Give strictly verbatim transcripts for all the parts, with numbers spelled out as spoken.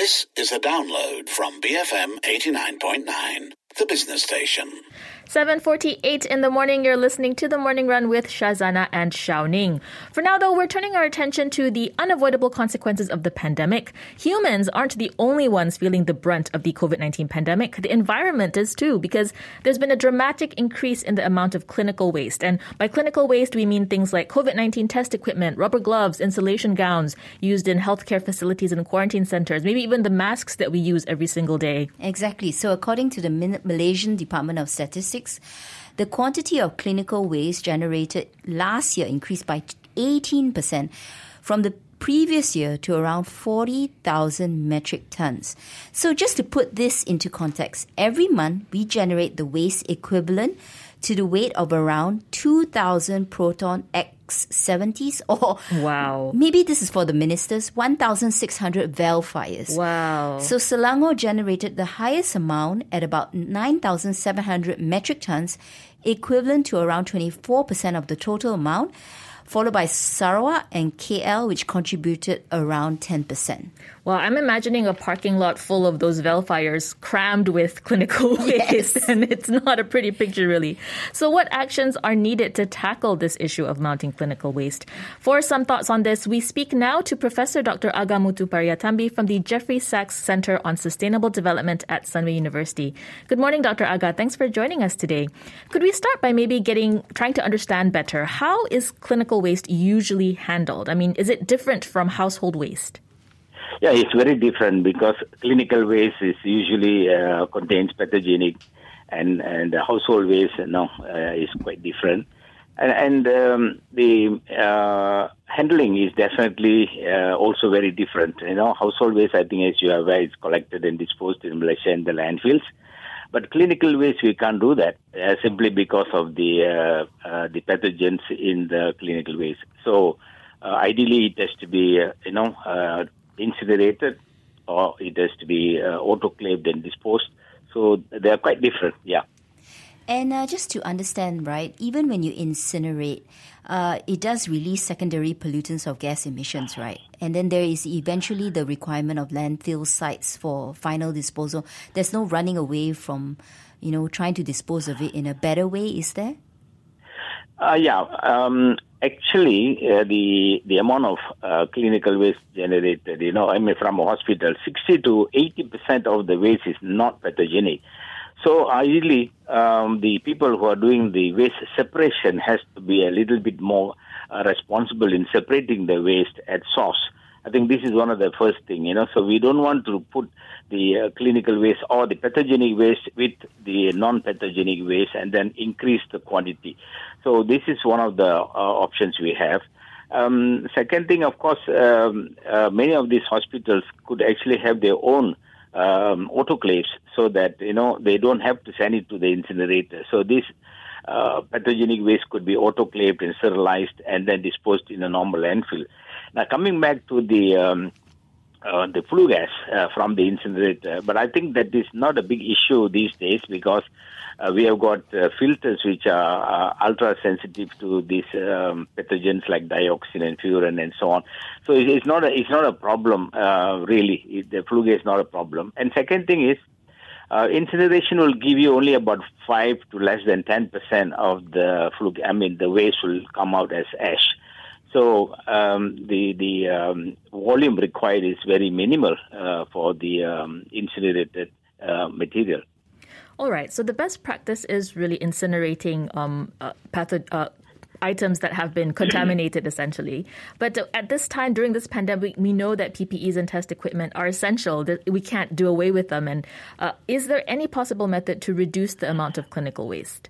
This is a download from B F M eighty-nine point nine, the business station. seven forty-eight in the morning, you're listening to The Morning Run with Shazana and Shao Ning. For now, though, we're turning our attention to the unavoidable consequences of the pandemic. Humans aren't the only ones feeling the brunt of the covid nineteen pandemic. The environment is too, because there's been a dramatic increase in the amount of clinical waste. And by clinical waste, we mean things like covid nineteen test equipment, rubber gloves, insulation gowns used in healthcare facilities and quarantine centers, maybe even the masks that we use every single day. Exactly. So according to the Malaysian Department of Statistics, the quantity of clinical waste generated last year increased by eighteen percent from the previous year to around forty thousand metric tons. So just to put this into context, every month we generate the waste equivalent to the weight of around two thousand Proton X seventies, or wow, maybe this is for the ministers, one thousand six hundred well fires. Wow. So Selangor generated the highest amount at about nine thousand seven hundred metric tons, equivalent to around twenty-four percent of the total amount, followed by Sarawak and K L, which contributed around ten percent. Well, I'm imagining a parking lot full of those Velfires crammed with clinical waste, Yes. and it's not a pretty picture, really. So what actions are needed to tackle this issue of mounting clinical waste? For some thoughts on this, we speak now to Professor Doctor Aga Muthupariyathamby from the Jeffrey Sachs Center on Sustainable Development at Sunway University. Good morning, Doctor Aga. Thanks for joining us today. Could we start by maybe getting trying to understand better, how is clinical waste usually handled? I mean, is it different from household waste? Yeah, it's very different because clinical waste is usually uh, contains pathogenic, and and the household waste you know, uh, is quite different, and, and um, the uh, handling is definitely uh, also very different. You know, household waste, I think, as you are aware, is collected and disposed in Malaysia in the landfills. But clinical waste, we can't do that uh, simply because of the uh, uh, the pathogens in the clinical waste. So uh, ideally, it has to be uh, you know uh, incinerated, or it has to be uh, autoclaved and disposed. So they are quite different. Yeah. And uh, just to understand, right, even when you incinerate, uh, it does release secondary pollutants of gas emissions, right? And then there is eventually the requirement of landfill sites for final disposal. There's no running away from, you know, trying to dispose of it in a better way, is there? Uh, yeah. Um, actually, uh, the the amount of uh, clinical waste generated, you know, I mean, from a hospital, sixty to eighty percent of the waste is not pathogenic. So ideally, um, the people who are doing the waste separation has to be a little bit more uh, responsible in separating the waste at source. I think this is one of the first thing, you know. So we don't want to put the uh, clinical waste or the pathogenic waste with the non-pathogenic waste and then increase the quantity. So this is one of the uh, options we have. Um, second thing, of course, um, uh, many of these hospitals could actually have their own um, autoclaves so that, you know, they don't have to send it to the incinerator. So this uh, pathogenic waste could be autoclaved and sterilized and then disposed in a normal landfill. Now, coming back to the um, uh, the flue gas uh, from the incinerator, but I think that is not a big issue these days because uh, we have got uh, filters which are uh, ultra sensitive to these um, pathogens like dioxin and furan and so on. So it, it's not a, it's not a problem uh, really. It, the flue gas is not a problem. And second thing is, Uh, incineration will give you only about five to less than ten percent of the flue. I mean, the waste will come out as ash. So um, the the um, volume required is very minimal uh, for the um, incinerated uh, material. All right. So the best practice is really incinerating um, uh, patho- uh, items that have been contaminated, essentially. But at this time, during this pandemic, we know that P P Es and test equipment are essential. That we can't do away with them. And uh, is there any possible method to reduce the amount of clinical waste?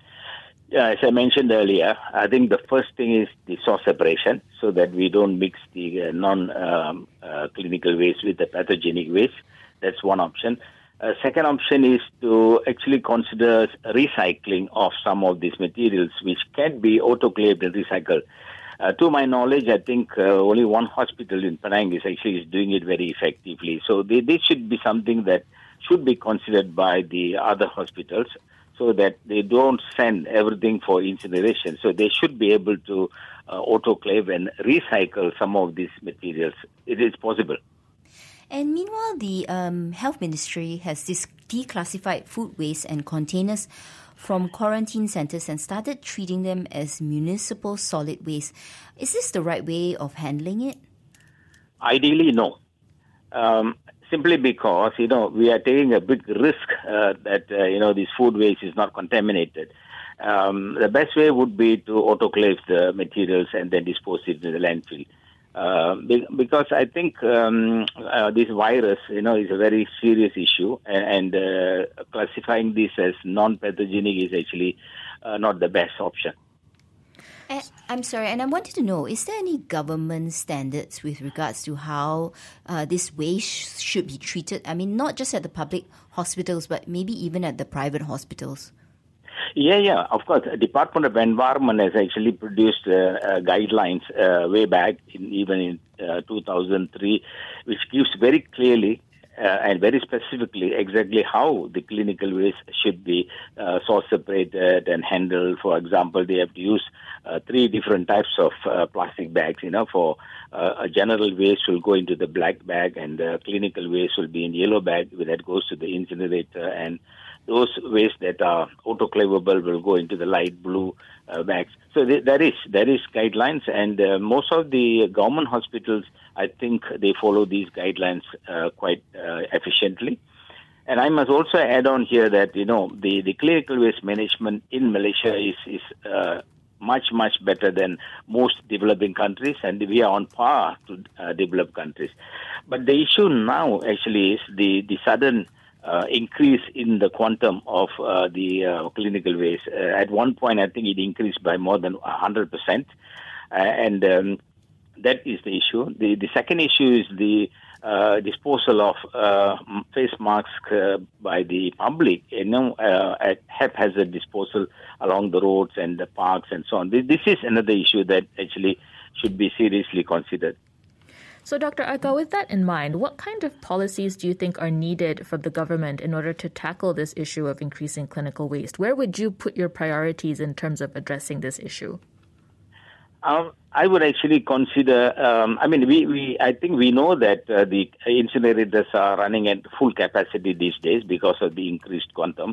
Yeah, as I mentioned earlier, I think the first thing is the source separation so that we don't mix the uh, non-clinical um, uh, waste with the pathogenic waste. That's one option. Uh, second option is to actually consider recycling of some of these materials, which can be autoclaved and recycled. Uh, to my knowledge, I think uh, only one hospital in Penang is actually is doing it very effectively. So they, this should be something that should be considered by the other hospitals so that they don't send everything for incineration. So they should be able to uh, autoclave and recycle some of these materials. It is possible. And meanwhile, the um, Health Ministry has dis- declassified food waste and containers from quarantine centres and started treating them as municipal solid waste. Is this the right way of handling it? Ideally, no. Um, simply because, you know, we are taking a big risk uh, that, uh, you know, this food waste is not contaminated. Um, the best way would be to autoclave the materials and then dispose it in the landfill. Uh, because I think um, uh, this virus, you know, is a very serious issue, and, and uh, classifying this as non-pathogenic is actually uh, not the best option. Uh, I'm sorry, and I wanted to know, is there any government standards with regards to how uh, this waste should be treated? I mean, not just at the public hospitals, but maybe even at the private hospitals. Yeah, yeah, of course. The Department of Environment has actually produced uh, uh, guidelines uh, way back, in, even in uh, two thousand three, which gives very clearly uh, and very specifically exactly how the clinical waste should be uh, source separated and handled. For example, they have to use uh, three different types of uh, plastic bags. You know, for uh, a general waste will go into the black bag, and uh, clinical waste will be in yellow bag that goes to the incinerator, and those waste that are autoclavable will go into the light blue uh, bags. So th- there is there is guidelines, and uh, most of the government hospitals, I think, they follow these guidelines uh, quite uh, efficiently. And I must also add on here that, you know, the, the clinical waste management in Malaysia is is uh, much much better than most developing countries, and we are on par to uh, developed countries. But the issue now actually is the the sudden Uh, increase in the quantum of uh, the uh, clinical waste. Uh, at one point, I think it increased by more than one hundred percent. Uh, and um, that is the issue. The, the second issue is the uh, disposal of uh, face masks uh, by the public, you know, uh, at haphazard disposal along the roads and the parks and so on. This is another issue that actually should be seriously considered. So, Doctor Aga, with that in mind, what kind of policies do you think are needed from the government in order to tackle this issue of increasing clinical waste? Where would you put your priorities in terms of addressing this issue? Um, I would actually consider, um, I mean, we, we, I think we know that uh, the incinerators are running at full capacity these days because of the increased quantum.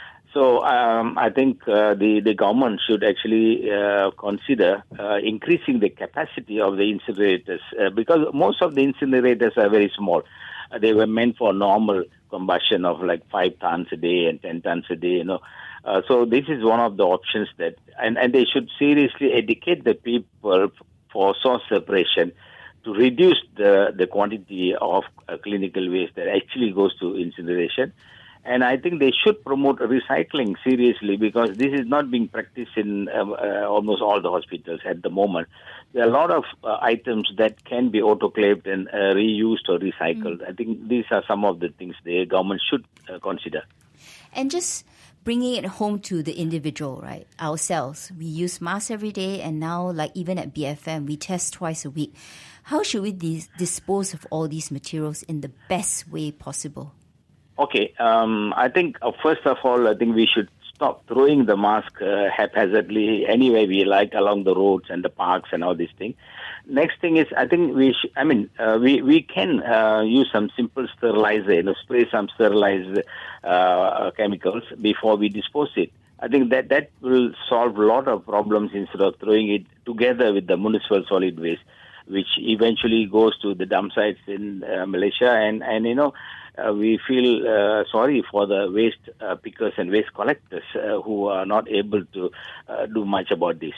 So um, I think uh, the, the government should actually uh, consider uh, increasing the capacity of the incinerators uh, because most of the incinerators are very small. Uh, they were meant for normal combustion of like five tons a day and ten tons a day, you know. Uh, so this is one of the options that, and, and they should seriously educate the people for source separation to reduce the, the quantity of uh, clinical waste that actually goes to incineration. And I think they should promote recycling seriously because this is not being practiced in uh, uh, almost all the hospitals at the moment. There are a lot of uh, items that can be autoclaved and uh, reused or recycled. Mm. I think these are some of the things the government should uh, consider. And just bringing it home to the individual, right? Ourselves. We use masks every day, and now, like even at B F M, we test twice a week. How should we dis- dispose of all these materials in the best way possible? Okay, um, I think uh, first of all, I think we should stop throwing the mask uh, haphazardly anywhere we like along the roads and the parks and all these things. Next thing is, I think we, sh- I mean, uh, we we can uh, use some simple sterilizer, you know, spray some sterilized uh, chemicals before we dispose it. I think that that will solve a lot of problems instead of throwing it together with the municipal solid waste, which eventually goes to the dump sites in uh, Malaysia, and and you know. Uh, we feel uh, sorry for the waste uh, pickers and waste collectors uh, who are not able to uh, do much about this.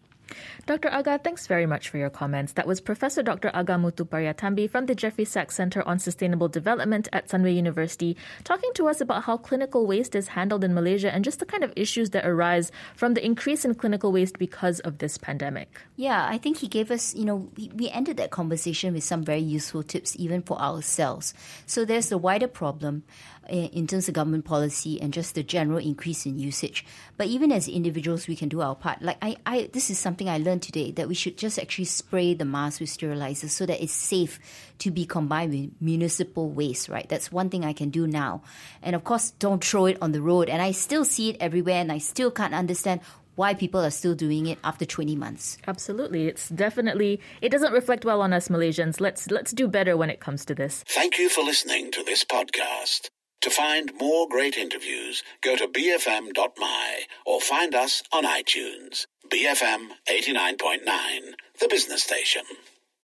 Doctor Aga, thanks very much for your comments. That was Professor Doctor Aga Muthuparyatambi from the Jeffrey Sachs Center on Sustainable Development at Sunway University, talking to us about how clinical waste is handled in Malaysia and just the kind of issues that arise from the increase in clinical waste because of this pandemic. Yeah, I think he gave us, you know, we, we ended that conversation with some very useful tips even for ourselves. So there's the wider problem in terms of government policy and just the general increase in usage. But even as individuals, we can do our part. Like I, I this is something I learned today, that we should just actually spray the mask with sterilizers so that it's safe to be combined with municipal waste, right? That's one thing I can do now. And of course, don't throw it on the road. And I still see it everywhere, and I still can't understand why people are still doing it after twenty months. Absolutely. It's definitely, it doesn't reflect well on us Malaysians. Let's let's do better when it comes to this. Thank you for listening to this podcast. To find more great interviews, go to b f m dot m y or find us on iTunes. B F M eighty-nine point nine, the business station.